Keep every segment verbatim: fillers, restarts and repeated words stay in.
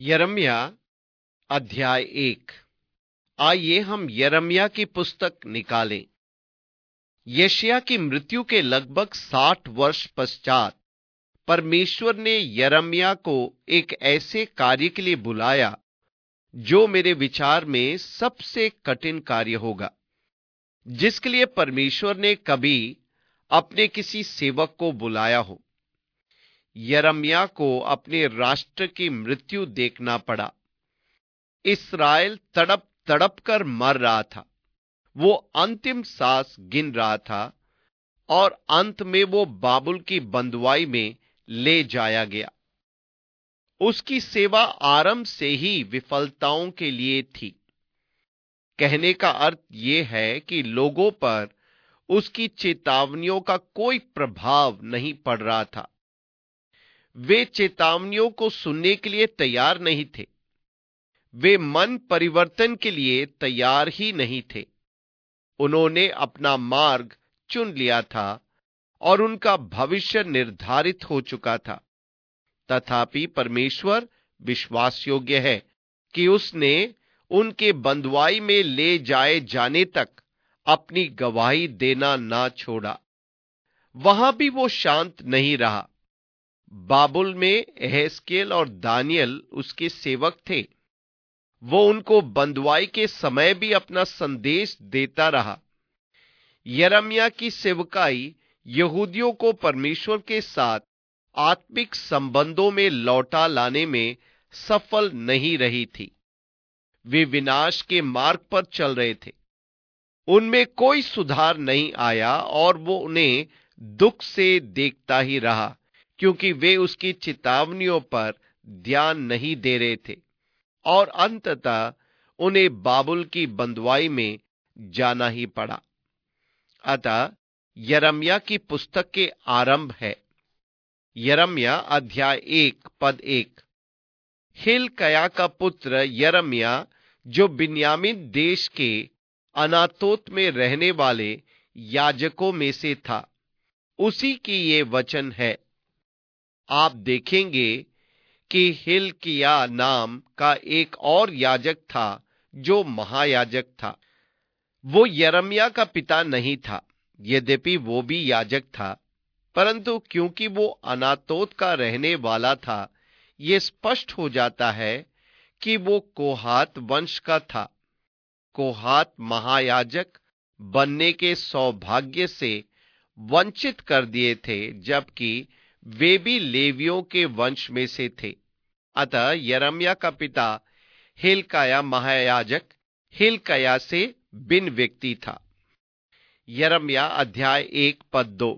यिर्मयाह अध्याय एक। आइए हम यिर्मयाह की पुस्तक निकालें। यशायाह की मृत्यु के लगभग साठ वर्ष पश्चात परमेश्वर ने यिर्मयाह को एक ऐसे कार्य के लिए बुलाया जो मेरे विचार में सबसे कठिन कार्य होगा, जिसके लिए परमेश्वर ने कभी अपने किसी सेवक को बुलाया हो। यिर्मयाह को अपने राष्ट्र की मृत्यु देखना पड़ा। इस्राएल तड़प तड़प कर मर रहा था। वो अंतिम सांस गिन रहा था और अंत में वो बाबुल की बंधुआई में ले जाया गया। उसकी सेवा आरंभ से ही विफलताओं के लिए थी। कहने का अर्थ यह है कि लोगों पर उसकी चेतावनियों का कोई प्रभाव नहीं पड़ रहा था। वे चेतावनियों को सुनने के लिए तैयार नहीं थे। वे मन परिवर्तन के लिए तैयार ही नहीं थे। उन्होंने अपना मार्ग चुन लिया था और उनका भविष्य निर्धारित हो चुका था। तथापि परमेश्वर विश्वास योग्य है कि उसने उनके बंधुआई में ले जाए जाने तक अपनी गवाही देना ना छोड़ा। वहां भी वो शांत नहीं रहा। बाबुल में एहेजकेल और दानियल उसके सेवक थे। वो उनको बंधुआई के समय भी अपना संदेश देता रहा। यिर्मयाह की सेवकाई यहूदियों को परमेश्वर के साथ आत्मिक संबंधों में लौटा लाने में सफल नहीं रही थी। वे विनाश के मार्ग पर चल रहे थे। उनमें कोई सुधार नहीं आया और वो उन्हें दुख से देखता ही रहा, क्योंकि वे उसकी चेतावनियों पर ध्यान नहीं दे रहे थे और अंततः उन्हें बाबुल की बंधुआई में जाना ही पड़ा। अतः यिर्मयाह की पुस्तक के आरंभ है। यिर्मयाह अध्याय एक पद एक। हिल्किय्याह का पुत्र यिर्मयाह, जो बिन्यामीन देश के अनातोत में रहने वाले याजकों में से था, उसी की ये वचन है। आप देखेंगे कि हिल्किय्याह नाम का एक और याजक था जो महायाजक था। वो यिर्मयाह का पिता नहीं था, यद्यपि वो भी याजक था, परंतु क्योंकि वो अनातोत का रहने वाला था, ये स्पष्ट हो जाता है कि वो कोहात वंश का था। कोहात महायाजक बनने के सौभाग्य से वंचित कर दिए थे, जबकि वे भी लेवियों के वंश में से थे। अतः यिर्मयाह का पिता हिल्किय्याह महायाजक हिल्किय्याह से भिन्न व्यक्ति था। यिर्मयाह अध्याय एक पद दो।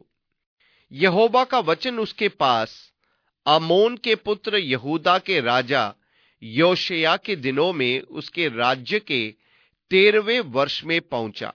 यहोवा का वचन उसके पास आमोन के पुत्र यहूदा के राजा योशिय्याह के दिनों में उसके राज्य के तेरहवें वर्ष में पहुंचा।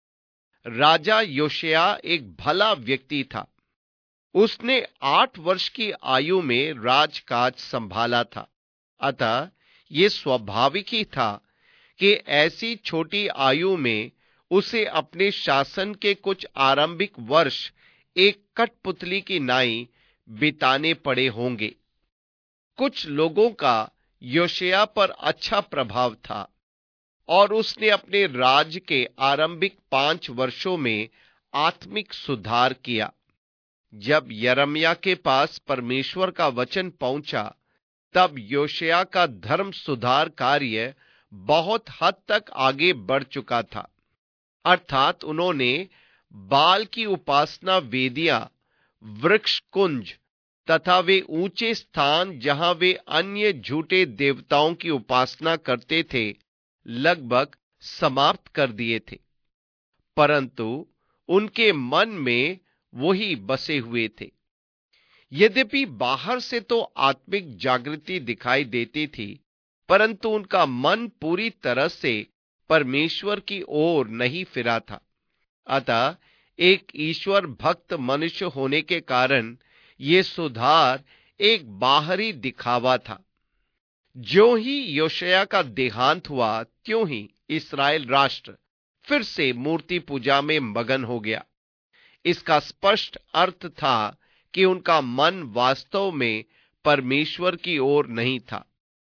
राजा योशिय्याह एक भला व्यक्ति था। उसने आठ वर्ष की आयु में राजकाज संभाला था। अतः यह स्वाभाविक ही था कि ऐसी छोटी आयु में उसे अपने शासन के कुछ आरंभिक वर्ष एक कठपुतली की नाई बिताने पड़े होंगे। कुछ लोगों का योशिय्याह पर अच्छा प्रभाव था और उसने अपने राज्य के आरंभिक पांच वर्षों में आत्मिक सुधार किया। जब यिर्मयाह के पास परमेश्वर का वचन पहुंचा, तब योशिय्याह का धर्म सुधार कार्य बहुत हद तक आगे बढ़ चुका था। अर्थात उन्होंने बाल की उपासना वेदियां, वृक्ष कुंज तथा वे ऊंचे स्थान जहां वे अन्य झूठे देवताओं की उपासना करते थे, लगभग समाप्त कर दिए थे। परंतु उनके मन में वही बसे हुए थे। यद्यपि बाहर से तो आत्मिक जागृति दिखाई देती थी, परंतु उनका मन पूरी तरह से परमेश्वर की ओर नहीं फिरा था। अतः एक ईश्वर भक्त मनुष्य होने के कारण यह सुधार एक बाहरी दिखावा था। ज्यों ही योशिय्याह का देहांत हुआ, त्यों ही इस्राएल राष्ट्र फिर से मूर्ति पूजा में मगन हो गया। इसका स्पष्ट अर्थ था कि उनका मन वास्तव में परमेश्वर की ओर नहीं था।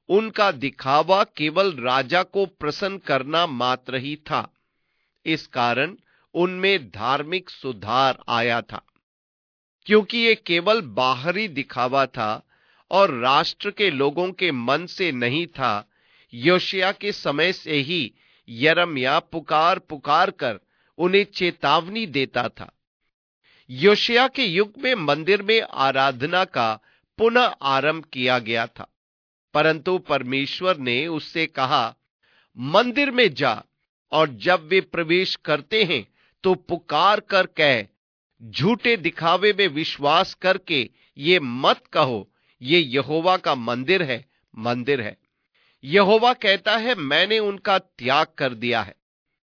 उनका दिखावा केवल राजा को प्रसन्न करना मात्र ही था। इस कारण उनमें धार्मिक सुधार आया था। क्योंकि ये केवल बाहरी दिखावा था और राष्ट्र के लोगों के मन से नहीं था, योशिय्याह के समय से ही यिर्मयाह पुकार पुकार कर उन्हें चेतावनी देता था। योशिय्याह के युग में मंदिर में आराधना का पुनः आरंभ किया गया था, परंतु परमेश्वर ने उससे कहा, मंदिर में जा और जब वे प्रवेश करते हैं तो पुकार कर कह, झूठे दिखावे में विश्वास करके ये मत कहो ये यहोवा का मंदिर है, मंदिर है। यहोवा कहता है, मैंने उनका त्याग कर दिया है।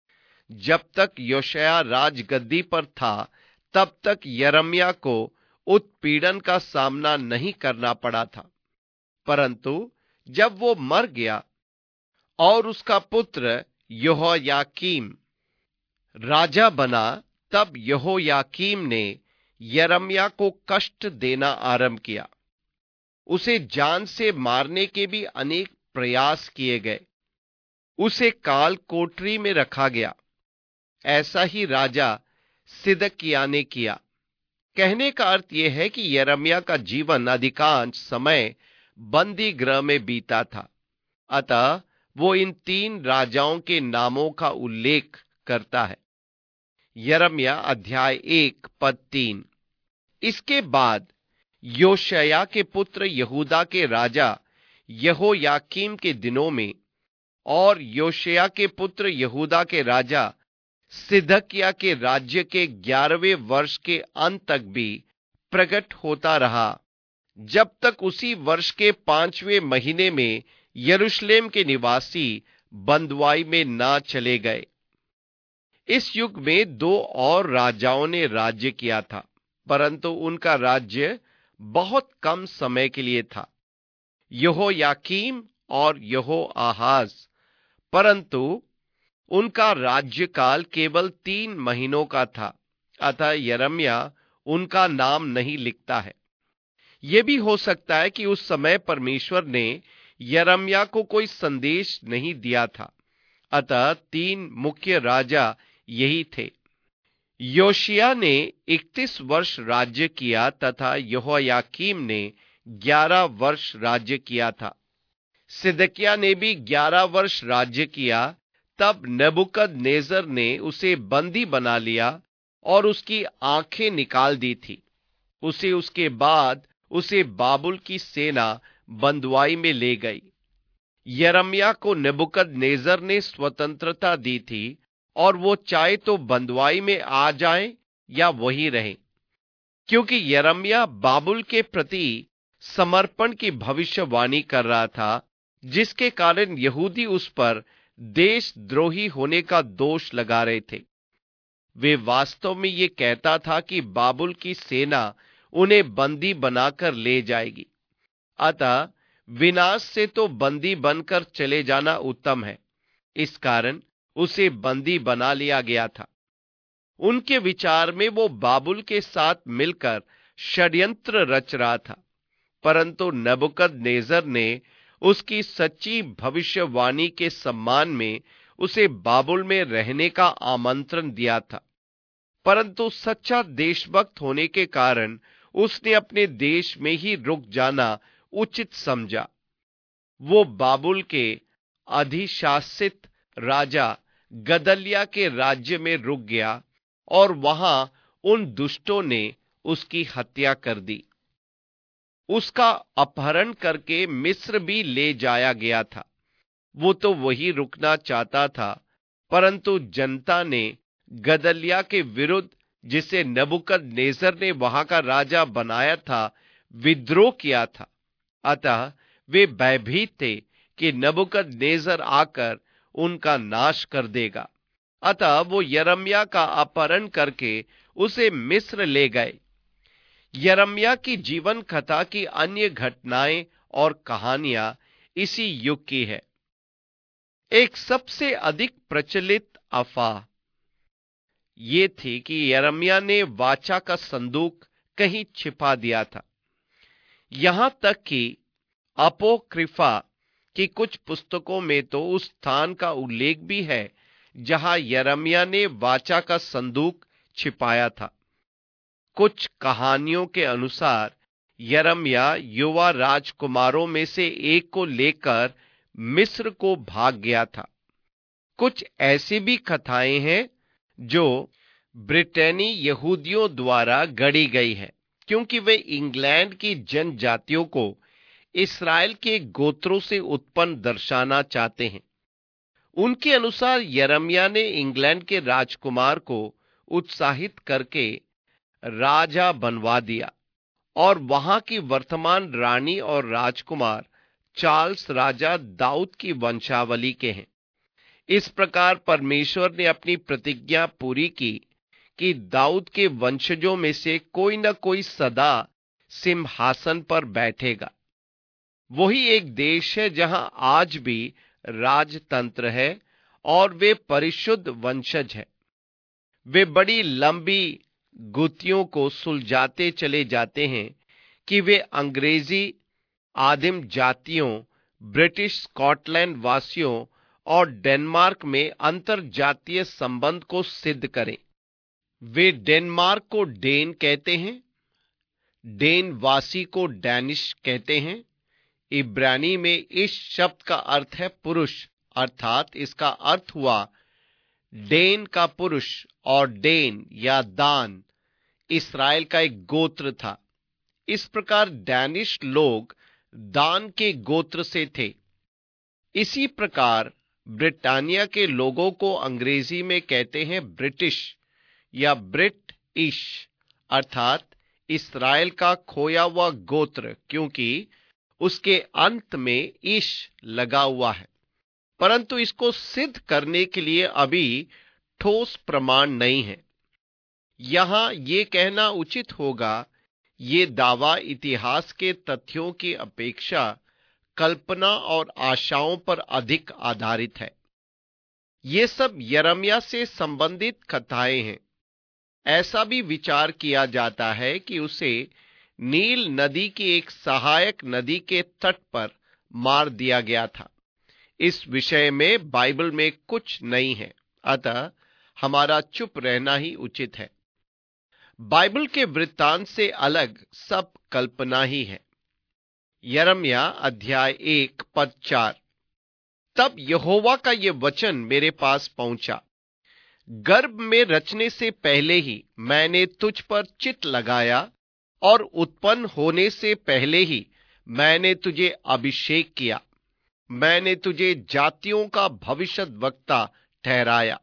जब तक योशिय्याह राजगद्दी पर था तब तक यिर्मयाह को उत्पीड़न का सामना नहीं करना पड़ा था, परंतु जब वो मर गया और उसका पुत्र यहोयाकीम राजा बना, तब यहोयाकीम ने यिर्मयाह को कष्ट देना आरंभ किया। उसे जान से मारने के भी अनेक प्रयास किए गए। उसे काल कोठरी में रखा गया। ऐसा ही राजा सिदकिय्याह ने किया। कहने का अर्थ यह है कि यिर्मयाह का जीवन अधिकांश समय बंदी गृह में बीता था। अतः वो इन तीन राजाओं के नामों का उल्लेख करता है। यिर्मयाह अध्याय एक पद तीन। इसके बाद योशिय्याह के पुत्र यहूदा के राजा यहोयाकीम के दिनों में और योशिय्याह के पुत्र यहूदा के राजा सिदकिय्याह के राज्य के ग्यारहवें वर्ष के अंत तक भी प्रकट होता रहा, जब तक उसी वर्ष के पांचवें महीने में यरूशलेम के निवासी बंधुआई में ना चले गए। इस युग में दो और राजाओं ने राज्य किया था, परंतु उनका राज्य बहुत कम समय के लिए था, यहोयाकीम और यहोआहाज। परंतु उनका राज्यकाल केवल तीन महीनों का था, अतः यिर्मयाह उनका नाम नहीं लिखता है। यह भी हो सकता है कि उस समय परमेश्वर ने यिर्मयाह को कोई संदेश नहीं दिया था। अतः तीन मुख्य राजा यही थे। योशिय्याह ने इकतीस वर्ष राज्य किया तथा यहोयाकीम ने ग्यारह वर्ष राज्य किया था। सिदकिय्याह ने भी ग्यारह वर्ष राज्य किया। तब नबूकदनेस्सर ने उसे बंदी बना लिया और उसकी आंखें निकाल दी थी। उसे उसके बाद उसे बाबुल की सेना बंधुआई में ले गई। यिर्मयाह को नबूकदनेस्सर ने स्वतंत्रता दी थी और वो चाहे तो बंधुआई में आ जाए या वहीं रहे, क्योंकि यिर्मयाह बाबुल के प्रति समर्पण की भविष्यवाणी कर रहा था, जिसके कारण यहूदी उस पर देशद्रोही होने का दोष लगा रहे थे। वे वास्तव में ये कहता था कि बाबुल की सेना उन्हें बंदी बनाकर ले जाएगी। अतः विनाश से तो बंदी बनकर चले जाना उत्तम है। इस कारण उसे बंदी बना लिया गया था। उनके विचार में वो बाबुल के साथ मिलकर षड्यंत्र रच रहा था, परंतु नबूकदनेस्सर ने उसकी सच्ची भविष्यवाणी के सम्मान में उसे बाबुल में रहने का आमंत्रण दिया था। परंतु सच्चा देशभक्त होने के कारण उसने अपने देश में ही रुक जाना उचित समझा। वो बाबुल के अधिशासित राजा गदल्याह के राज्य में रुक गया और वहां उन दुष्टों ने उसकी हत्या कर दी। उसका अपहरण करके मिस्र भी ले जाया गया था। वो तो वही रुकना चाहता था, परंतु जनता ने गदल्याह के विरुद्ध, जिसे नबूकदनेस्सर ने वहां का राजा बनाया था, विद्रोह किया था। अतः वे भयभीत थे कि नबूकदनेस्सर आकर उनका नाश कर देगा। अतः वो यिर्मयाह का अपहरण करके उसे मिस्र ले गए। यिर्मयाह की जीवन कथा की अन्य घटनाएं और कहानियां इसी युग की है। एक सबसे अधिक प्रचलित अफवाह ये थी कि यिर्मयाह ने वाचा का संदूक कहीं छिपा दिया था। यहां तक कि अपोक्रिफा कि कुछ पुस्तकों में तो उस स्थान का उल्लेख भी है जहां यिर्मयाह ने वाचा का संदूक छिपाया था। कुछ कहानियों के अनुसार यिर्मयाह युवा राजकुमारों में से एक को लेकर मिस्र को भाग गया था। कुछ ऐसी भी कथाएं हैं जो ब्रिटेनी यहूदियों द्वारा गढ़ी गई है, क्योंकि वे इंग्लैंड की जनजातियों को इस्राएल के गोत्रों से उत्पन्न दर्शाना चाहते हैं। उनके अनुसार यिर्मयाह ने इंग्लैंड के राजकुमार को उत्साहित करके राजा बनवा दिया और वहां की वर्तमान रानी और राजकुमार चार्ल्स राजा दाऊद की वंशावली के हैं। इस प्रकार परमेश्वर ने अपनी प्रतिज्ञा पूरी की कि दाऊद के वंशजों में से कोई न कोई सदा सिंहासन पर बैठेगा। वही एक देश है जहां आज भी राजतंत्र है और वे परिशुद्ध वंशज है। वे बड़ी लंबी गुत्थियों को सुलझाते चले जाते हैं कि वे अंग्रेजी आदिम जातियों, ब्रिटिश स्कॉटलैंड वासियों और डेनमार्क में अंतर जातीय संबंध को सिद्ध करें। वे डेनमार्क को डेन कहते हैं, डेन वासी को डैनिश कहते हैं। इब्रानी में इस शब्द का अर्थ है पुरुष, अर्थात इसका अर्थ हुआ डेन का पुरुष, और डेन या दान इस्राएल का एक गोत्र था। इस प्रकार डैनिश लोग दान के गोत्र से थे। इसी प्रकार ब्रिटानिया के लोगों को अंग्रेजी में कहते हैं ब्रिटिश या ब्रिट इश, अर्थात इस्राएल का खोया हुआ गोत्र, क्योंकि उसके अंत में इश लगा हुआ है। परंतु इसको सिद्ध करने के लिए अभी ठोस प्रमाण नहीं है। यहां यह कहना उचित होगा, ये दावा इतिहास के तथ्यों की अपेक्षा कल्पना और आशाओं पर अधिक आधारित है। ये सब यिर्मयाह से संबंधित कथाएं हैं। ऐसा भी विचार किया जाता है कि उसे नील नदी की एक सहायक नदी के तट पर मार दिया गया था। इस विषय में बाइबल में कुछ नहीं है, अतः हमारा चुप रहना ही उचित है। बाइबल के वृत्तांत से अलग सब कल्पना ही है। यिर्मयाह अध्याय एक पद चार। तब यहोवा का यह वचन मेरे पास पहुंचा, गर्भ में रचने से पहले ही मैंने तुझ पर चित्त लगाया और उत्पन्न होने से पहले ही मैंने तुझे अभिषेक किया। मैंने तुझे जातियों का भविष्यद्वक्ता ठहराया।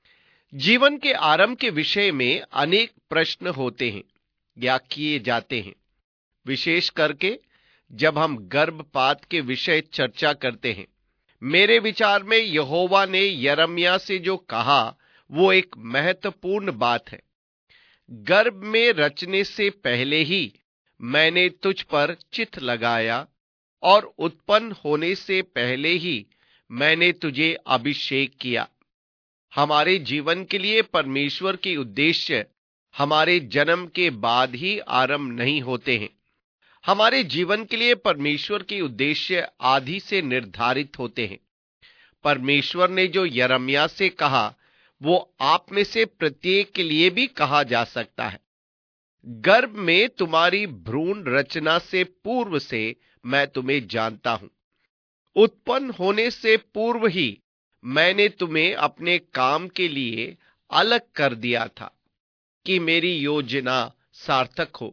जीवन के आरंभ के विषय में अनेक प्रश्न होते हैं या किए जाते हैं, विशेष करके जब हम गर्भपात के विषय चर्चा करते हैं। मेरे विचार में यहोवा ने यिर्मयाह से जो कहा वो एक महत्वपूर्ण बात है। गर्भ में रचने से पहले ही मैंने तुझ पर चित्त लगाया और उत्पन्न होने से पहले ही मैंने तुझे अभिषेक किया। हमारे जीवन के लिए परमेश्वर के उद्देश्य हमारे जन्म के बाद ही आरंभ नहीं होते हैं। हमारे जीवन के लिए परमेश्वर के उद्देश्य आदि से निर्धारित होते हैं। परमेश्वर ने जो यिर्मयाह से कहा वो आप में से प्रत्येक के लिए भी कहा जा सकता है। गर्भ में तुम्हारी भ्रूण रचना से पूर्व से मैं तुम्हें जानता हूं। उत्पन्न होने से पूर्व ही मैंने तुम्हें अपने काम के लिए अलग कर दिया था कि मेरी योजना सार्थक हो।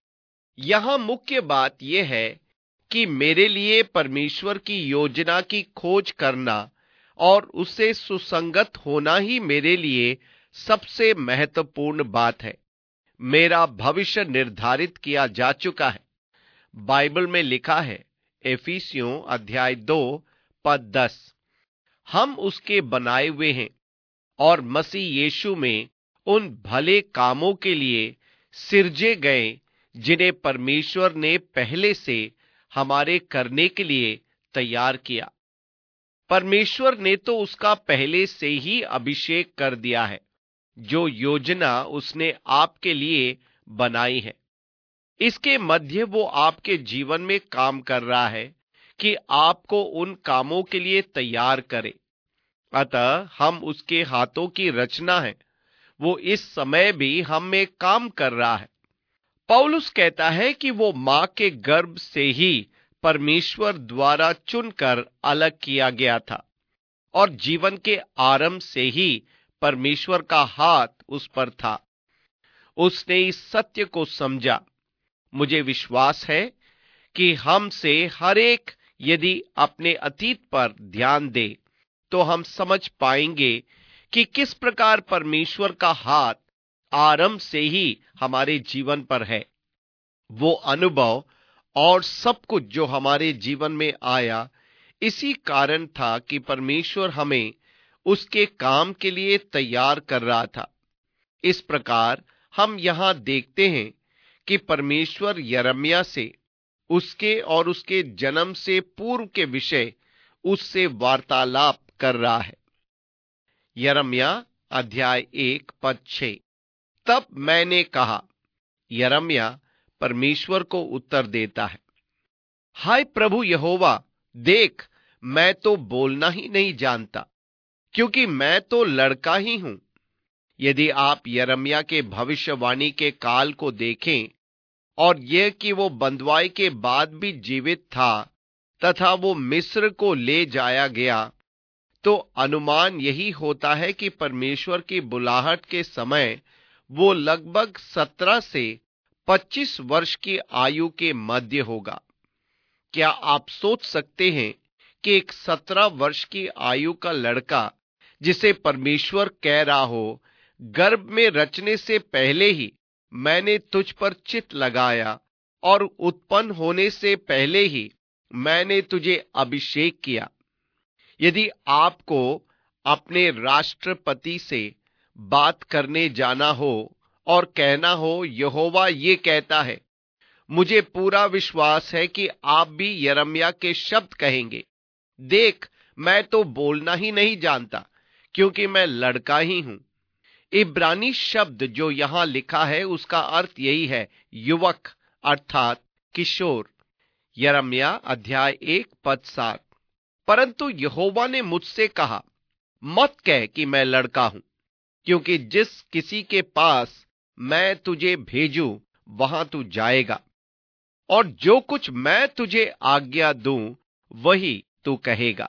यहां मुख्य बात यह है कि मेरे लिए परमेश्वर की योजना की खोज करना और उससे सुसंगत होना ही मेरे लिए सबसे महत्वपूर्ण बात है। मेरा भविष्य निर्धारित किया जा चुका है। बाइबल में लिखा है, एफिसियों अध्याय दो पद दस, हम उसके बनाए हुए हैं और मसीह यीशु में उन भले कामों के लिए सिरजे गए जिन्हें परमेश्वर ने पहले से हमारे करने के लिए तैयार किया। परमेश्वर ने तो उसका पहले से ही अभिषेक कर दिया है, जो योजना उसने आपके लिए बनाई है। इसके मध्य वो आपके जीवन में काम कर रहा है कि आपको उन कामों के लिए तैयार करे। अतः हम उसके हाथों की रचना है, वो इस समय भी हम में काम कर रहा है। पौलुस कहता है कि वो मां के गर्भ से ही परमेश्वर द्वारा चुनकर अलग किया गया था और जीवन के आरंभ से ही परमेश्वर का हाथ उस पर था। उसने इस सत्य को समझा। मुझे विश्वास है कि हम से हर एक यदि अपने अतीत पर ध्यान दे तो हम समझ पाएंगे कि किस प्रकार परमेश्वर का हाथ आरंभ से ही हमारे जीवन पर है। वो अनुभव और सब कुछ जो हमारे जीवन में आया, इसी कारण था कि परमेश्वर हमें उसके काम के लिए तैयार कर रहा था। इस प्रकार हम यहां देखते हैं कि परमेश्वर यिर्मयाह से उसके और उसके जन्म से पूर्व के विषय उससे वार्तालाप कर रहा है। यिर्मयाह अध्याय एक पद छह। तब मैंने कहा, यिर्मयाह परमेश्वर को उत्तर देता है, हाय प्रभु यहोवा, देख मैं तो बोलना ही नहीं जानता, क्योंकि मैं तो लड़का ही हूं। यदि आप यिर्मयाह के भविष्यवाणी के काल को देखें और यह कि वो बंधुआई के बाद भी जीवित था तथा वो मिस्र को ले जाया गया, तो अनुमान यही होता है कि परमेश्वर की बुलाहट के समय वो लगभग सत्रह से पच्चीस वर्ष की आयु के मध्य होगा। क्या आप सोच सकते हैं कि एक सत्रह वर्ष की आयु का लड़का जिसे परमेश्वर कह रहा हो, गर्भ में रचने से पहले ही मैंने तुझ पर चित्त लगाया और उत्पन्न होने से पहले ही मैंने तुझे अभिषेक किया। यदि आपको अपने राष्ट्रपति से बात करने जाना हो और कहना हो, यहोवा ये कहता है, मुझे पूरा विश्वास है कि आप भी यिर्मयाह के शब्द कहेंगे, देख मैं तो बोलना ही नहीं जानता, क्योंकि मैं लड़का ही हूं। इब्रानी शब्द जो यहां लिखा है उसका अर्थ यही है, युवक अर्थात किशोर। यिर्मयाह अध्याय एक पद सात। परंतु यहोवा ने मुझसे कहा, मत कह कि मैं लड़का हूं, क्योंकि जिस किसी के पास मैं तुझे भेजूं वहां तू जाएगा, और जो कुछ मैं तुझे आज्ञा दूं वही तू कहेगा।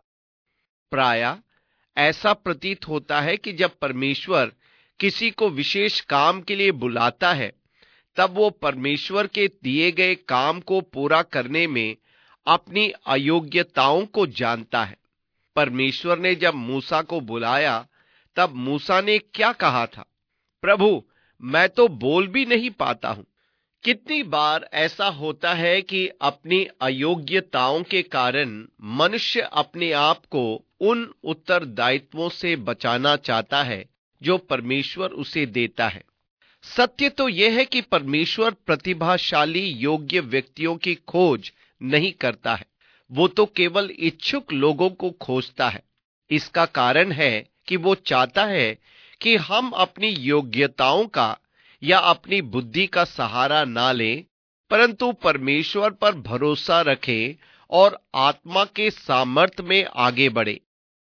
प्रायः ऐसा प्रतीत होता है कि जब परमेश्वर किसी को विशेष काम के लिए बुलाता है, तब वो परमेश्वर के दिए गए काम को पूरा करने में अपनी अयोग्यताओं को जानता है। परमेश्वर ने जब मूसा को बुलाया, तब मूसा ने क्या कहा था? प्रभु, मैं तो बोल भी नहीं पाता हूं। कितनी बार ऐसा होता है कि अपनी अयोग्यताओं के कारण मनुष्य अपने आप को उन उत्तरदायित्वों से बचाना चाहता है जो परमेश्वर उसे देता है। सत्य तो यह है कि परमेश्वर प्रतिभाशाली योग्य व्यक्तियों की खोज नहीं करता है, वो तो केवल इच्छुक लोगों को खोजता है। इसका कारण है कि वो चाहता है कि हम अपनी योग्यताओं का या अपनी बुद्धि का सहारा ना लें, परंतु परमेश्वर पर भरोसा रखें और आत्मा के सामर्थ्य में आगे बढ़े।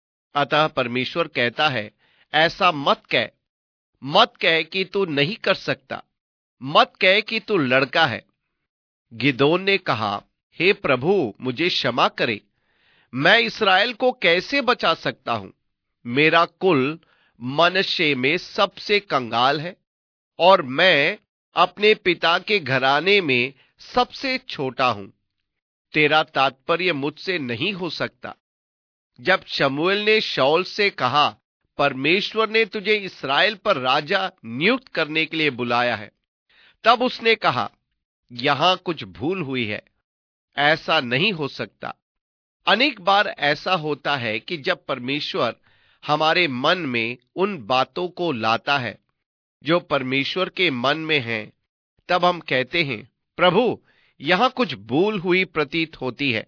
अतः परमेश्वर कहता है, ऐसा मत कह, मत कह कि तू नहीं कर सकता, मत कह कि तू लड़का है। गिदोन ने कहा, हे प्रभु, मुझे क्षमा करे, मैं इस्राएल को कैसे बचा सकता हूं? मेरा कुल मनश्शे में सबसे कंगाल है और मैं अपने पिता के घराने में सबसे छोटा हूं। तेरा तात्पर्य मुझसे नहीं हो सकता। जब शमूएल ने शाऊल से कहा, परमेश्वर ने तुझे इस्राएल पर राजा नियुक्त करने के लिए बुलाया है, तब उसने कहा, यहां कुछ भूल हुई है, ऐसा नहीं हो सकता। अनेक बार ऐसा होता है कि जब परमेश्वर हमारे मन में उन बातों को लाता है जो परमेश्वर के मन में हैं, तब हम कहते हैं, प्रभु, यहां कुछ भूल हुई प्रतीत होती है।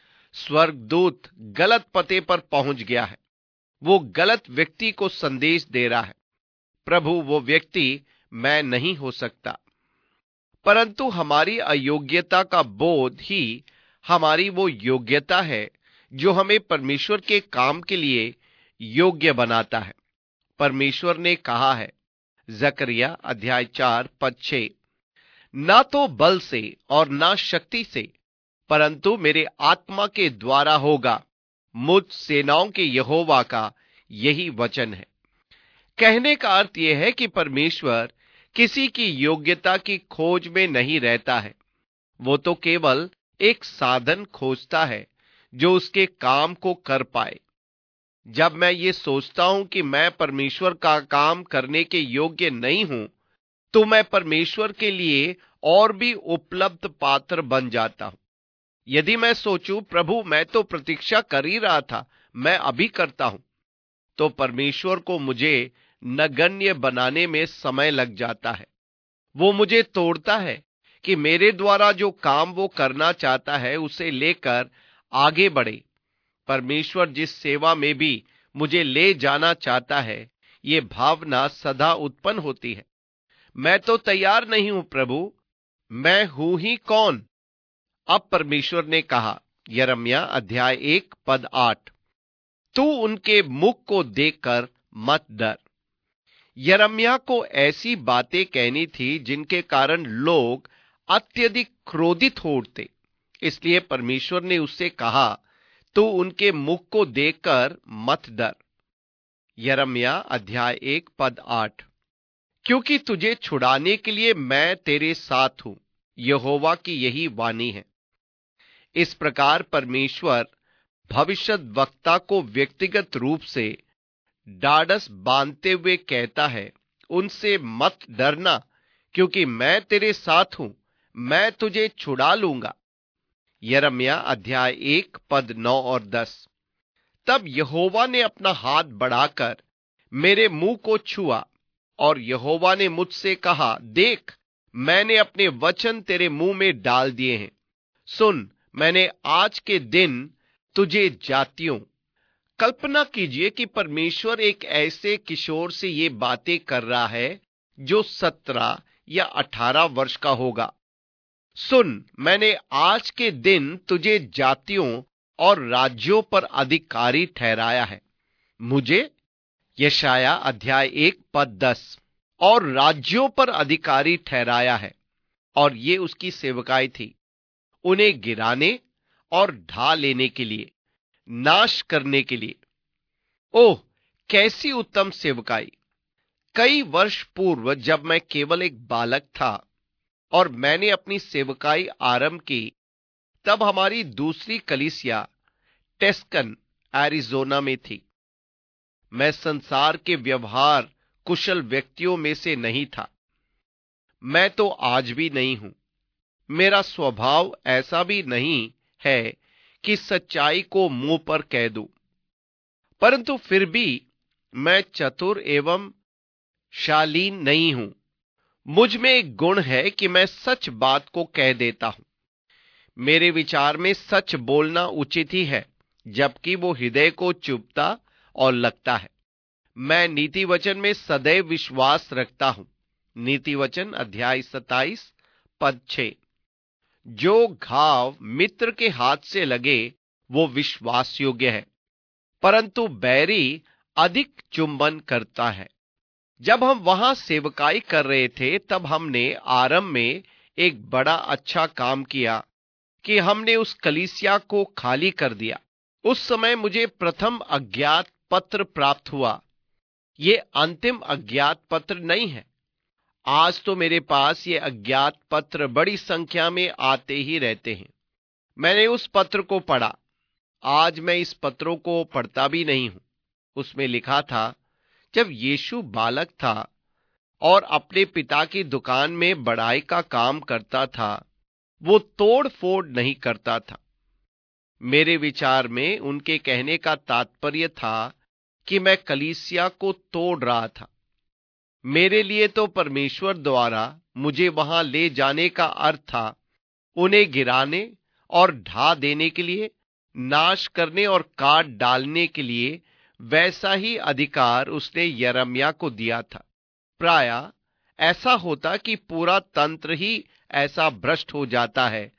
स्वर्गदूत गलत पते पर पहुंच गया है, वो गलत व्यक्ति को संदेश दे रहा है। प्रभु, वो व्यक्ति मैं नहीं हो सकता। परंतु हमारी अयोग्यता का बोध ही हमारी वो योग्यता है जो हमें परमेश्वर के काम के लिए योग्य बनाता है। परमेश्वर ने कहा है, जकरिया अध्याय चार पद छह, ना तो बल से और ना शक्ति से, परंतु मेरे आत्मा के द्वारा होगा, मुझ सेनाओं के यहोवा का यही वचन है। कहने का अर्थ यह है कि परमेश्वर किसी की योग्यता की खोज में नहीं रहता है। वो तो केवल एक साधन खोजता है जो उसके काम को कर पाए। जब मैं ये सोचता हूं कि मैं परमेश्वर का काम करने के योग्य नहीं हूं, तो मैं परमेश्वर के लिए और भी उपलब्ध पात्र बन जाता हूं। यदि मैं सोचूं, प्रभु मैं तो प्रतीक्षा कर ही रहा था, मैं अभी करता हूं, तो परमेश्वर को मुझे नगण्य बनाने में समय लग जाता है। वो मुझे तोड़ता है कि मेरे द्वारा जो काम वो करना चाहता है उसे लेकर आगे बढ़े। परमेश्वर जिस सेवा में भी मुझे ले जाना चाहता है, ये भावना सदा उत्पन्न होती है, मैं तो तैयार नहीं हूं प्रभु, मैं हूं ही कौन। अब परमेश्वर ने कहा, यिर्मयाह अध्याय एक पद आठ, तू उनके मुख को देखकर मत डर। यिर्मयाह को ऐसी बातें कहनी थी जिनके कारण लोग अत्यधिक क्रोधित हो उठते। इसलिए परमेश्वर ने उससे कहा, तू उनके मुख को देखकर मत डर। यिर्मयाह अध्याय एक पद आठ, क्योंकि तुझे छुड़ाने के लिए मैं तेरे साथ हूं, यहोवा की यही वाणी है। इस प्रकार परमेश्वर भविष्यद्वक्ता को व्यक्तिगत रूप से डाढ़स बांधते हुए कहता है, उनसे मत डरना, क्योंकि मैं तेरे साथ हूं, मैं तुझे छुड़ा लूंगा। यिर्मयाह अध्याय एक पद नौ और दस, तब यहोवा ने अपना हाथ बढ़ाकर मेरे मुंह को छुआ, और यहोवा ने मुझसे कहा, देख, मैंने अपने वचन तेरे मुंह में डाल दिए हैं। सुन, मैंने आज के दिन तुझे जातियों। कल्पना कीजिए कि परमेश्वर एक ऐसे किशोर से ये बातें कर रहा है जो सत्रह या अठारह वर्ष का होगा। सुन, मैंने आज के दिन तुझे जातियों और राज्यों पर अधिकारी ठहराया है। मुझे, यशायाह अध्याय एक पद दस, और राज्यों पर अधिकारी ठहराया है, और ये उसकी सेवकाई थी, उन्हें गिराने और ढा लेने के लिए, नाश करने के लिए। ओह, कैसी उत्तम सेवकाई! कई वर्ष पूर्व जब मैं केवल एक बालक था और मैंने अपनी सेवकाई आरंभ की, तब हमारी दूसरी कलीसिया टेस्कन एरिजोना में थी। मैं संसार के व्यवहार कुशल व्यक्तियों में से नहीं था। मैं तो आज भी नहीं हूं। मेरा स्वभाव ऐसा भी नहीं है कि सच्चाई को मुंह पर कह दूं, परंतु फिर भी मैं चतुर एवं शालीन नहीं हूं। मुझ में एक गुण है कि मैं सच बात को कह देता हूं। मेरे विचार में सच बोलना उचित ही है, जबकि वो हृदय को चुभता और लगता है। मैं नीति वचन में सदैव विश्वास रखता हूं। नीति वचन अध्याय सत्ताईस पद छह, जो घाव मित्र के हाथ से लगे वो विश्वास योग्य है, परंतु बैरी अधिक चुंबन करता है। जब हम वहां सेवकाई कर रहे थे, तब हमने आरंभ में एक बड़ा अच्छा काम किया कि हमने उस कलीसिया को खाली कर दिया। उस समय मुझे प्रथम अज्ञात पत्र प्राप्त हुआ। ये अंतिम अज्ञात पत्र नहीं है। आज तो मेरे पास ये अज्ञात पत्र बड़ी संख्या में आते ही रहते हैं। मैंने उस पत्र को पढ़ा। आज मैं इस पत्रों को पढ़ता भी नहीं हूं। उसमें लिखा था, जब यीशु बालक था और अपने पिता की दुकान में बढ़ाई का काम करता था, वो तोड़ फोड़ नहीं करता था। मेरे विचार में उनके कहने का तात्पर्य था कि मैं कलीसिया को तोड़ रहा था। मेरे लिए तो परमेश्वर द्वारा मुझे वहां ले जाने का अर्थ था उन्हें गिराने और ढा देने के लिए, नाश करने और काट डालने के लिए। वैसा ही अधिकार उसने यिर्मयाह को दिया था। प्रायः ऐसा होता कि पूरा तंत्र ही ऐसा भ्रष्ट हो जाता है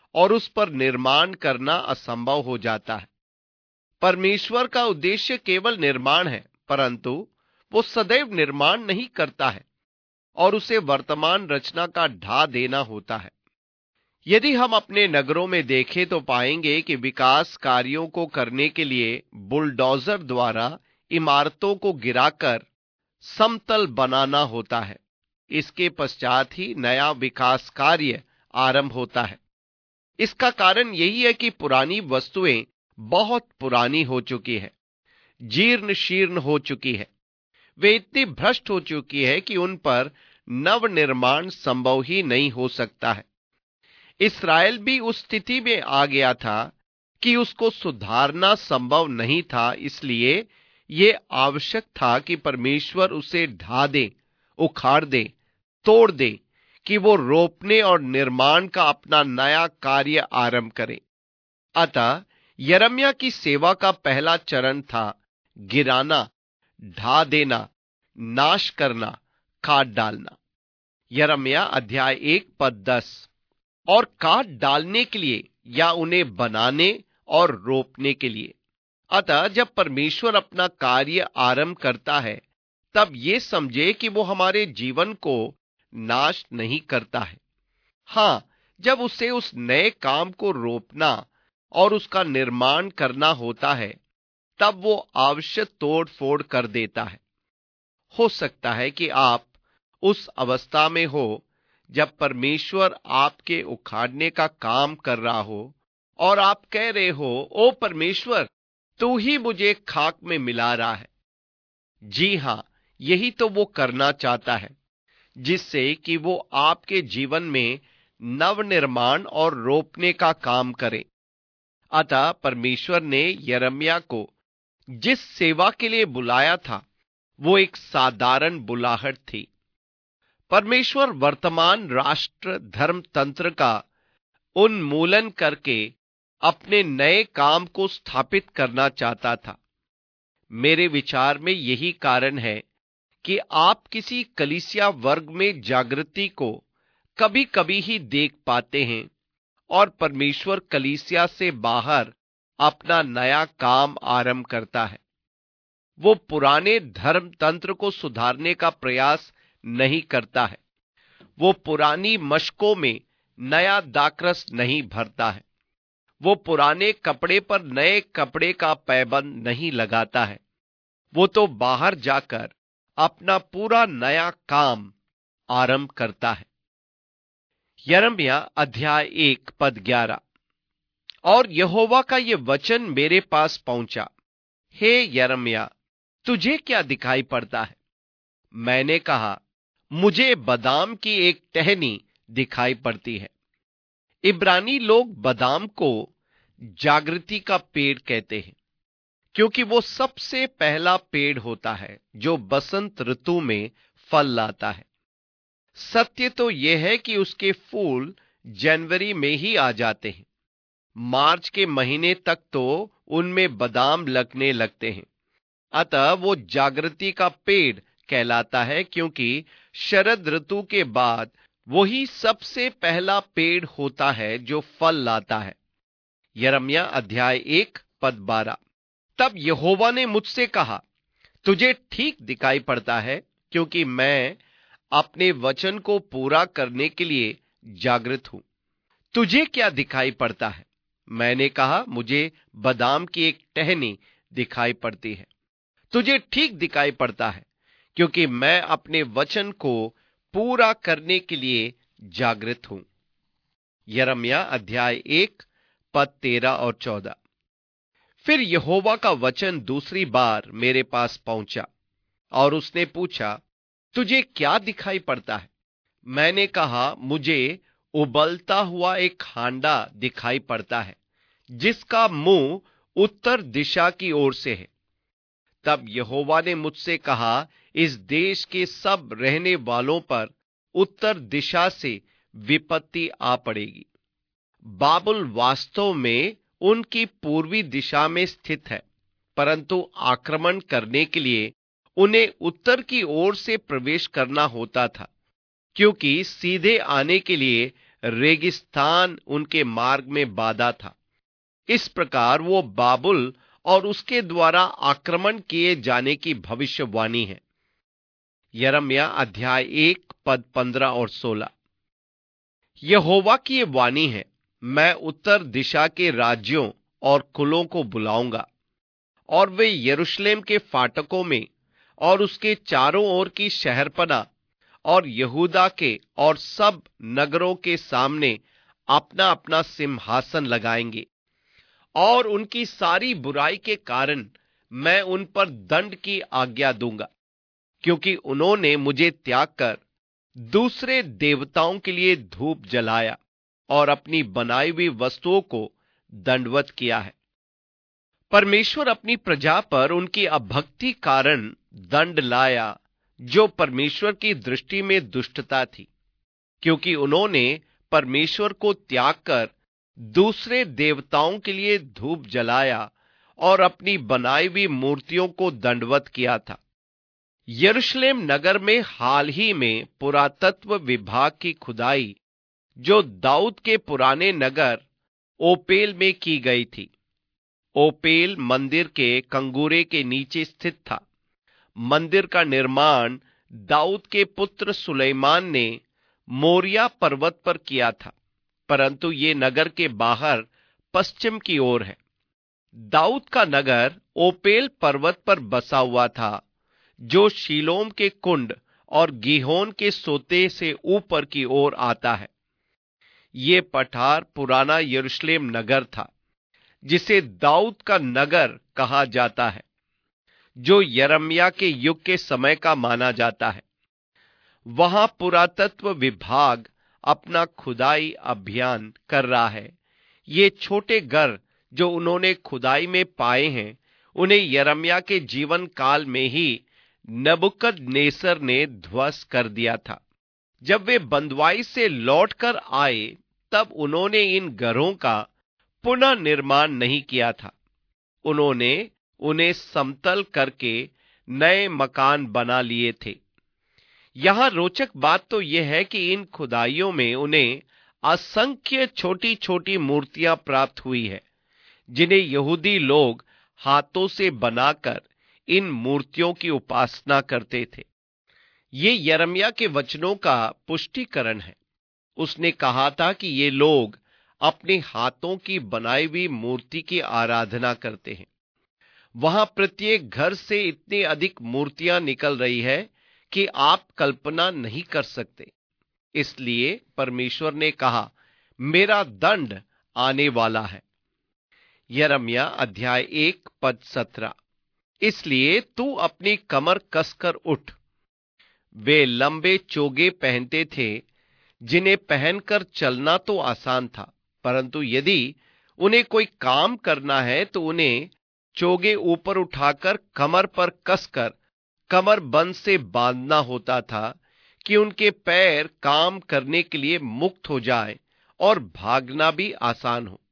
और उस पर निर्माण करना असंभव हो जाता है। परमेश्वर का उद्देश्य केवल निर्माण है, परंतु वो सदैव निर्माण नहीं करता है और उसे वर्तमान रचना का ढा देना होता है। यदि हम अपने नगरों में देखें तो पाएंगे कि विकास कार्यों को करने के लिए बुलडोजर द्वारा इमारतों को गिराकर समतल बनाना होता है। इसके पश्चात ही नया विकास कार्य आरंभ होता है। इसका कारण यही है कि पुरानी वस्तुएं बहुत पुरानी हो चुकी है, जीर्ण शीर्ण हो चुकी है, वे इतनी भ्रष्ट हो चुकी है कि उन पर नव निर्माण संभव ही नहीं हो सकता है। इस्राएल भी उस स्थिति में आ गया था कि उसको सुधारना संभव नहीं था, इसलिए ये आवश्यक था कि परमेश्वर उसे ढा दे, उखाड़ दे, तोड़ दे, कि वो रोपने और निर्माण का अपना नया कार्य आरंभ करे। अतः यिर्मयाह की सेवा का पहला चरण था गिराना, ढा देना, नाश करना, काट डालना। यिर्मयाह अध्याय एक पद दस। और काट डालने के लिए या उन्हें बनाने और रोपने के लिए। अतः जब परमेश्वर अपना कार्य आरंभ करता है, तब ये समझे कि वो हमारे जीवन को नाश नहीं करता है। हां, जब उसे उस नए काम को रोपना और उसका निर्माण करना होता है, तब वो आवश्यक तोड़ फोड़ कर देता है। हो सकता है कि आप उस अवस्था में हो जब परमेश्वर आपके उखाड़ने का काम कर रहा हो और आप कह रहे हो, ओ परमेश्वर, तू ही मुझे खाक में मिला रहा है। जी हां, यही तो वो करना चाहता है, जिससे कि वो आपके जीवन में नवनिर्माण और रोपने का काम करे। अतः परमेश्वर ने यिर्मयाह को जिस सेवा के लिए बुलाया था, वो एक साधारण बुलाहट थी। परमेश्वर वर्तमान राष्ट्र धर्म तंत्र का उन्मूलन करके अपने नए काम को स्थापित करना चाहता था। मेरे विचार में यही कारण है कि आप किसी कलीसिया वर्ग में जागृति को कभी कभी ही देख पाते हैं और परमेश्वर कलीसिया से बाहर अपना नया काम आरंभ करता है। वो पुराने धर्म तंत्र को सुधारने का प्रयास नहीं करता है। वो पुरानी मशकों में नया दाखरस नहीं भरता है। वो पुराने कपड़े पर नए कपड़े का पैबंद नहीं लगाता है। वो तो बाहर जाकर अपना पूरा नया काम आरंभ करता है। यिर्मयाह अध्याय एक पद ग्यारह। और यहोवा का ये वचन मेरे पास पहुंचा, हे यिर्मयाह, तुझे क्या दिखाई पड़ता है? मैंने कहा, मुझे बादाम की एक टहनी दिखाई पड़ती है। इब्रानी लोग बादाम को जागृति का पेड़ कहते हैं, क्योंकि वो सबसे पहला पेड़ होता है जो बसंत ऋतु में फल लाता है। सत्य तो यह है कि उसके फूल जनवरी में ही आ जाते हैं। मार्च के महीने तक तो उनमें बादाम लगने लगते हैं। अतः वो जागृति का पेड़ कहलाता है, क्योंकि शरद ऋतु के बाद वही सबसे पहला पेड़ होता है जो फल लाता है। यिर्मयाह अध्याय एक पद बारह। तब यहोवा ने मुझसे कहा, तुझे ठीक दिखाई पड़ता है, क्योंकि मैं अपने वचन को पूरा करने के लिए जागृत हूं। तुझे क्या दिखाई पड़ता है? मैंने कहा, मुझे बादाम की एक टहनी दिखाई पड़ती है। तुझे ठीक दिखाई पड़ता है, क्योंकि मैं अपने वचन को पूरा करने के लिए जागृत हूं। यिर्मयाह अध्याय एक पद तेरह और चौदह। फिर यहोवा का वचन दूसरी बार मेरे पास पहुंचा और उसने पूछा, तुझे क्या दिखाई पड़ता है? मैंने कहा, मुझे उबलता हुआ एक हांडा दिखाई पड़ता है, जिसका मुंह उत्तर दिशा की ओर से है। तब यहोवा ने मुझसे कहा, इस देश के सब रहने वालों पर उत्तर दिशा से विपत्ति आ पड़ेगी। बाबुल वास्तव में उनकी पूर्वी दिशा में स्थित है, परंतु आक्रमण करने के लिए उन्हें उत्तर की ओर से प्रवेश करना होता था, क्योंकि सीधे आने के लिए रेगिस्तान उनके मार्ग में बाधा था। इस प्रकार वो बाबुल और उसके द्वारा आक्रमण किए जाने की भविष्यवाणी है। यिर्मयाह अध्याय एक पद पंद्रह और सोलह। यहोवा की ये वाणी है, मैं उत्तर दिशा के राज्यों और कुलों को बुलाऊंगा, और वे यरूशलेम के फाटकों में और उसके चारों ओर की शहरपनाह और यहूदा के और सब नगरों के सामने अपना अपना सिंहासन लगाएंगे, और उनकी सारी बुराई के कारण मैं उन पर दंड की आज्ञा दूंगा, क्योंकि उन्होंने मुझे त्याग कर दूसरे देवताओं के लिए धूप जलाया और अपनी बनाई हुई वस्तुओं को दंडवत किया है। परमेश्वर अपनी प्रजा पर उनकी अभक्ति कारण दंड लाया, जो परमेश्वर की दृष्टि में दुष्टता थी, क्योंकि उन्होंने परमेश्वर को त्याग कर दूसरे देवताओं के लिए धूप जलाया और अपनी बनाई हुई मूर्तियों को दंडवत किया था। यरूशलेम नगर में हाल ही में पुरातत्व विभाग की खुदाई, जो दाऊद के पुराने नगर ओपेल में की गई थी। ओपेल मंदिर के कंगूरे के नीचे स्थित था। मंदिर का निर्माण दाऊद के पुत्र सुलेमान ने मोरिया पर्वत पर किया था, परंतु ये नगर के बाहर पश्चिम की ओर है। दाऊद का नगर ओपेल पर्वत पर बसा हुआ था, जो शीलोम के कुंड और गीहोन के सोते से ऊपर की ओर आता है। ये पठार पुराना यरूशलेम नगर था, जिसे दाऊद का नगर कहा जाता है, जो यिर्मयाह के युग के समय का माना जाता है। वहां पुरातत्व विभाग अपना खुदाई अभियान कर रहा है। ये छोटे घर जो उन्होंने खुदाई में पाए हैं, उन्हें यिर्मयाह के जीवन काल में ही नबूकदनेस्सर ने ध्वस्त कर दिया था। जब वे बंदवाई से लौटकर आए, तब उन्होंने इन घरों का पुनः निर्माण नहीं किया था। उन्होंने उन्हें समतल करके नए मकान बना लिए थे। यहां रोचक बात तो यह है कि इन खुदाइयों में उन्हें असंख्य छोटी छोटी मूर्तियां प्राप्त हुई है, जिन्हें यहूदी लोग हाथों से बनाकर इन मूर्तियों की उपासना करते थे। ये यिर्मयाह के वचनों का पुष्टिकरण है। उसने कहा था कि ये लोग अपने हाथों की बनाई हुई मूर्ति की आराधना करते हैं। वहां प्रत्येक घर से इतनी अधिक मूर्तियां निकल रही है कि आप कल्पना नहीं कर सकते। इसलिए परमेश्वर ने कहा, मेरा दंड आने वाला है। यिर्मयाह अध्याय एक पद सत्रह। इसलिए तू अपनी कमर कसकर उठ। वे लंबे चोगे पहनते थे, जिन्हें पहनकर चलना तो आसान था, परंतु यदि उन्हें कोई काम करना है तो उन्हें चोगे ऊपर उठाकर कमर पर कसकर कमर बंद से बांधना होता था, कि उनके पैर काम करने के लिए मुक्त हो जाए और भागना भी आसान हो।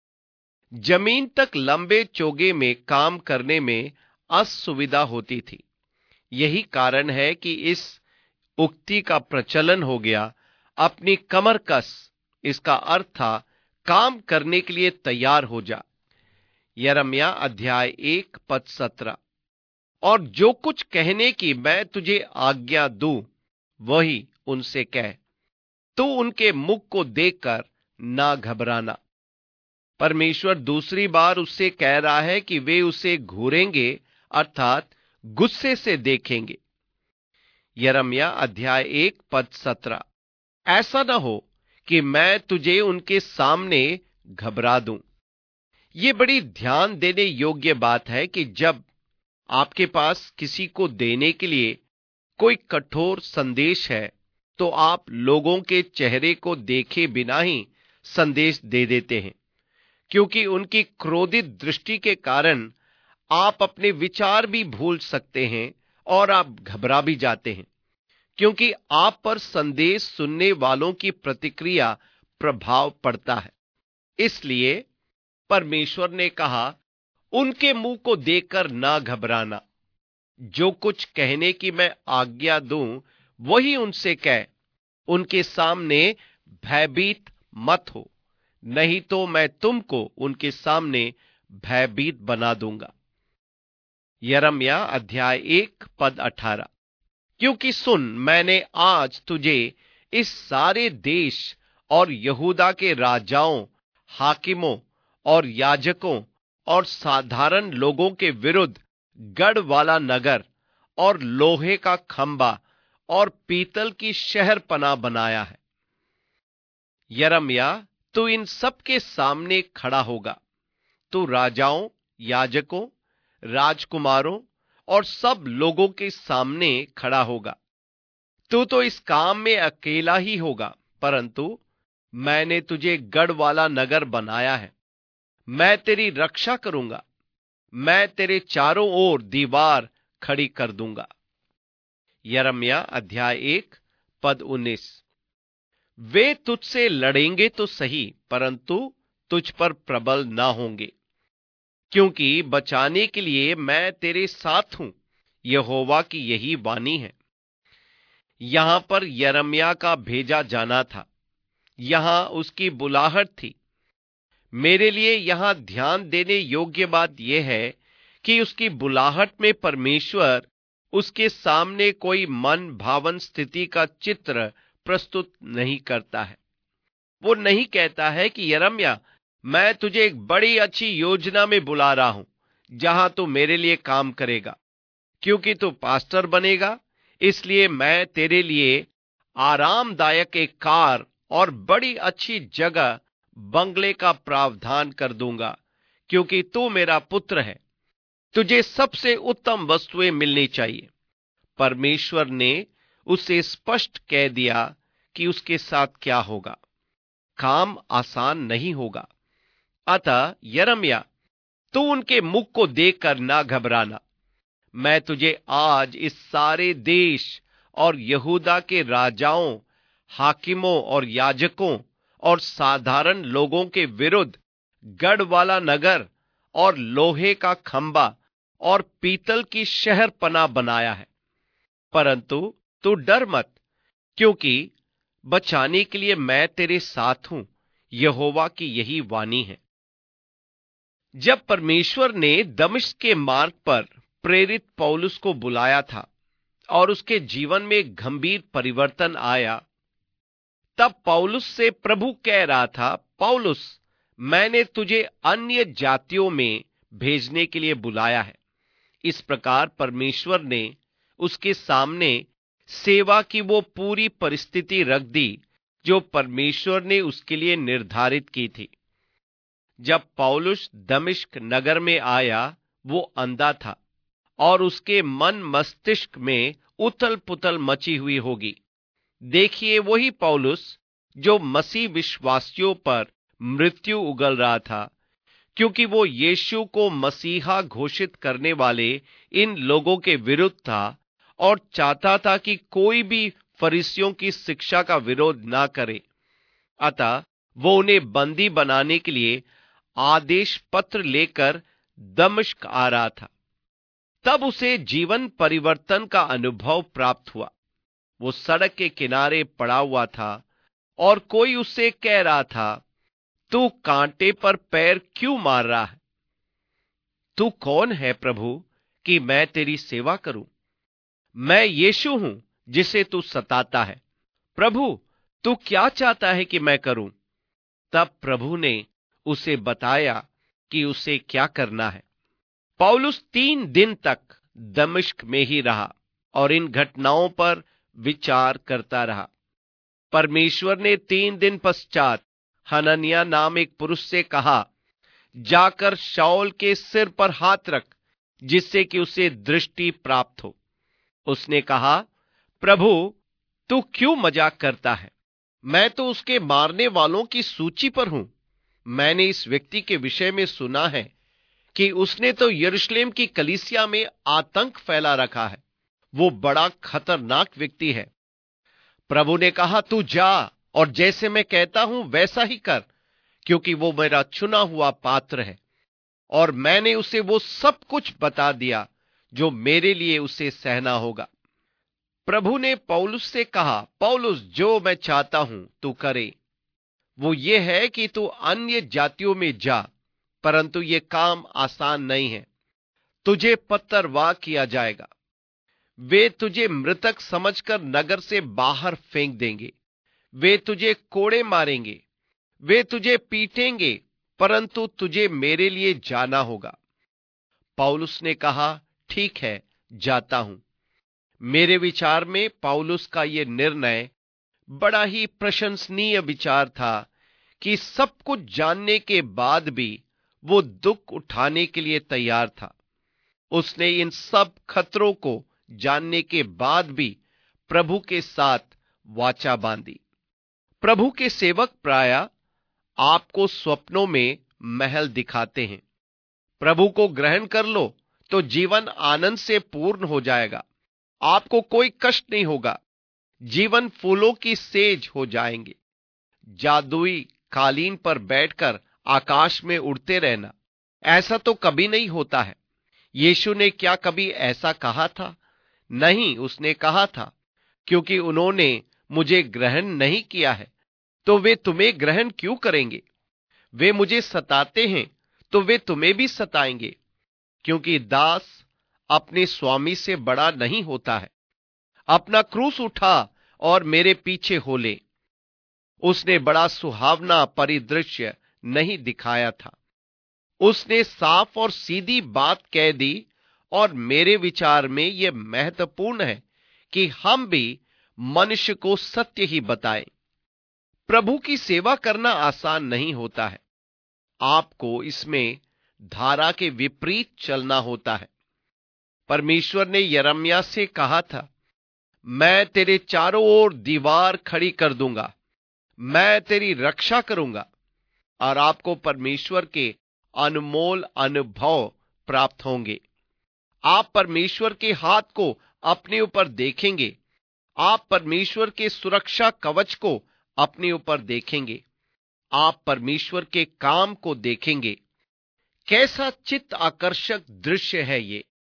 जमीन तक लंबे चोगे में काम करने में असुविधा होती थी। यही कारण है कि इस उक्ति का प्रचलन हो गया, अपनी कमर कस। इसका अर्थ था काम करने के लिए तैयार हो जा। यिर्मयाह अध्याय एक पद सत्रह। और जो कुछ कहने की मैं तुझे आज्ञा दूं, वही उनसे कह। तू उनके मुख को देखकर ना घबराना। परमेश्वर दूसरी बार उससे कह रहा है कि वे उसे घूरेंगे, अर्थात गुस्से से देखेंगे। यिर्मयाह अध्याय एक पद सत्रह। ऐसा न हो कि मैं तुझे उनके सामने घबरा दूं। यह बड़ी ध्यान देने योग्य बात है कि जब आपके पास किसी को देने के लिए कोई कठोर संदेश है, तो आप लोगों के चेहरे को देखे बिना ही संदेश दे देते हैं, क्योंकि उनकी क्रोधित दृष्टि के कारण आप अपने विचार भी भूल सकते हैं और आप घबरा भी जाते हैं, क्योंकि आप पर संदेश सुनने वालों की प्रतिक्रिया प्रभाव पड़ता है। इसलिए परमेश्वर ने कहा, उनके मुंह को देखकर ना घबराना। जो कुछ कहने की मैं आज्ञा दूं, वही उनसे कह। उनके सामने भयभीत मत हो, नहीं तो मैं तुमको उनके सामने भयभीत बना दूंगा। यिर्मयाह अध्याय एक पद अठारह। क्योंकि सुन, मैंने आज तुझे इस सारे देश और यहूदा के राजाओं, हाकिमों और याजकों और साधारण लोगों के विरुद्ध गढ़ वाला नगर और लोहे का खंबा और पीतल की शहरपनाह बनाया है। यिर्मयाह, तू इन सब के सामने खड़ा होगा। तू राजाओं, याजकों, राजकुमारों और सब लोगों के सामने खड़ा होगा। तू तो इस काम में अकेला ही होगा, परंतु मैंने तुझे गढ़ वाला नगर बनाया है। मैं तेरी रक्षा करूंगा। मैं तेरे चारों ओर दीवार खड़ी कर दूंगा। यिर्मयाह अध्याय एक पद उन्नीस। वे तुझसे लड़ेंगे तो सही, परंतु तुझ पर प्रबल ना होंगे, क्योंकि बचाने के लिए मैं तेरे साथ हूं, यहोवा की यही वाणी है। यहां पर यिर्मयाह का भेजा जाना था। यहां उसकी बुलाहट थी। मेरे लिए यहां ध्यान देने योग्य बात यह है कि उसकी बुलाहट में परमेश्वर उसके सामने कोई मन भावन स्थिति का चित्र प्रस्तुत नहीं करता है। वो नहीं कहता है कि यिर्मयाह, मैं तुझे एक बड़ी अच्छी योजना में बुला रहा हूं, जहां तू मेरे लिए काम करेगा। क्योंकि तू पास्टर बनेगा, इसलिए मैं तेरे लिए आरामदायक एक कार और बड़ी अच्छी जगह, बंगले का प्रावधान कर दूंगा, क्योंकि तू मेरा पुत्र है। तुझे सबसे उत्तम वस्तुएं मिलनी चाहिए। परमेश्वर ने उसे स्पष्ट कह दिया कि उसके साथ क्या होगा। काम आसान नहीं होगा। अतः यिर्मयाह, तू उनके मुख को देखकर ना घबराना। मैं तुझे आज इस सारे देश और यहूदा के राजाओं, हाकिमों और याजकों और साधारण लोगों के विरुद्ध गढ़ वाला नगर और लोहे का खंबा और पीतल की शहरपनाह बनाया है। परंतु तू डर मत, क्योंकि बचाने के लिए मैं तेरे साथ हूं, यहोवा की यही वाणी है। जब परमेश्वर ने दमिश्क के मार्ग पर प्रेरित पौलुस को बुलाया था और उसके जीवन में गंभीर परिवर्तन आया, तब पौलुस से प्रभु कह रहा था, पौलुस, मैंने तुझे अन्य जातियों में भेजने के लिए बुलाया है। इस प्रकार परमेश्वर ने उसके सामने सेवा की वो पूरी परिस्थिति रख दी जो परमेश्वर ने उसके लिए निर्धारित की थी। जब पौलुस दमिश्क नगर में आया, वो अंधा था और उसके मन मस्तिष्क में उथल पुथल मची हुई होगी। देखिए, वही पौलुस जो मसीह विश्वासियों पर मृत्यु उगल रहा था, क्योंकि वो यीशु को मसीहा घोषित करने वाले इन लोगों के विरुद्ध था और चाहता था कि कोई भी फरीसियों की शिक्षा का विरोध ना करे। अतः वो उन्हें बंदी बनाने के लिए आदेश पत्र लेकर दमिश्क आ रहा था। तब उसे जीवन परिवर्तन का अनुभव प्राप्त हुआ। वो सड़क के किनारे पड़ा हुआ था और कोई उससे कह रहा था, तू कांटे पर पैर क्यों मार रहा है? तू कौन है प्रभु कि मैं तेरी सेवा करूं? मैं यीशु हूं जिसे तू सताता है। प्रभु, तू क्या चाहता है कि मैं करूं? तब प्रभु ने उसे बताया कि उसे क्या करना है। पौलुस तीन दिन तक दमिश्क में ही रहा और इन घटनाओं पर विचार करता रहा। परमेश्वर ने तीन दिन पश्चात हनन्याह नाम एक पुरुष से कहा, जाकर शाऊल के सिर पर हाथ रख, जिससे कि उसे दृष्टि प्राप्त हो। उसने कहा, प्रभु, तू क्यों मजाक करता है? मैं तो उसके मारने वालों की सूची पर हूं। मैंने इस व्यक्ति के विषय में सुना है कि उसने तो यरूशलेम की कलीसिया में आतंक फैला रखा है। वो बड़ा खतरनाक व्यक्ति है। प्रभु ने कहा, तू जा और जैसे मैं कहता हूं वैसा ही कर, क्योंकि वो मेरा चुना हुआ पात्र है और मैंने उसे वो सब कुछ बता दिया जो मेरे लिए उसे सहना होगा। प्रभु ने पौलुस से कहा, पौलुस, जो मैं चाहता हूं तू करे वो ये है कि तू अन्य जातियों में जा, परंतु ये काम आसान नहीं है। तुझे पत्थरवाह किया जाएगा। वे तुझे मृतक समझकर नगर से बाहर फेंक देंगे। वे तुझे कोड़े मारेंगे, वे तुझे पीटेंगे, परंतु तुझे मेरे लिए जाना होगा। पौलुस ने कहा, ठीक है, जाता हूं। मेरे विचार में पौलुस का यह निर्णय बड़ा ही प्रशंसनीय विचार था कि सब कुछ जानने के बाद भी वो दुख उठाने के लिए तैयार था। उसने इन सब खतरों को जानने के बाद भी प्रभु के साथ वाचा बांधी। प्रभु के सेवक प्रायः आपको स्वप्नों में महल दिखाते हैं। प्रभु को ग्रहण कर लो तो जीवन आनंद से पूर्ण हो जाएगा। आपको कोई कष्ट नहीं होगा। जीवन फूलों की सेज हो जाएंगे। जादुई कालीन पर बैठकर आकाश में उड़ते रहना, ऐसा तो कभी नहीं होता है। यीशु ने क्या कभी ऐसा कहा था? नहीं, उसने कहा था, क्योंकि उन्होंने मुझे ग्रहण नहीं किया है तो वे तुम्हें ग्रहण क्यों करेंगे? वे मुझे सताते हैं तो वे तुम्हें भी सताएंगे, क्योंकि दास अपने स्वामी से बड़ा नहीं होता है। अपना क्रूस उठा और मेरे पीछे हो ले। उसने बड़ा सुहावना परिदृश्य नहीं दिखाया था। उसने साफ और सीधी बात कह दी, और मेरे विचार में यह महत्वपूर्ण है कि हम भी मनुष्य को सत्य ही बताएं। प्रभु की सेवा करना आसान नहीं होता है। आपको इसमें धारा के विपरीत चलना होता है। परमेश्वर ने यिर्मयाह से कहा था, मैं तेरे चारों ओर दीवार खड़ी कर दूंगा, मैं तेरी रक्षा करूंगा। और आपको परमेश्वर के अनमोल अनुभव प्राप्त होंगे। आप परमेश्वर के हाथ को अपने ऊपर देखेंगे। आप परमेश्वर के सुरक्षा कवच को अपने ऊपर देखेंगे। आप परमेश्वर के काम को देखेंगे। कैसा चित्त आकर्षक दृश्य है ये।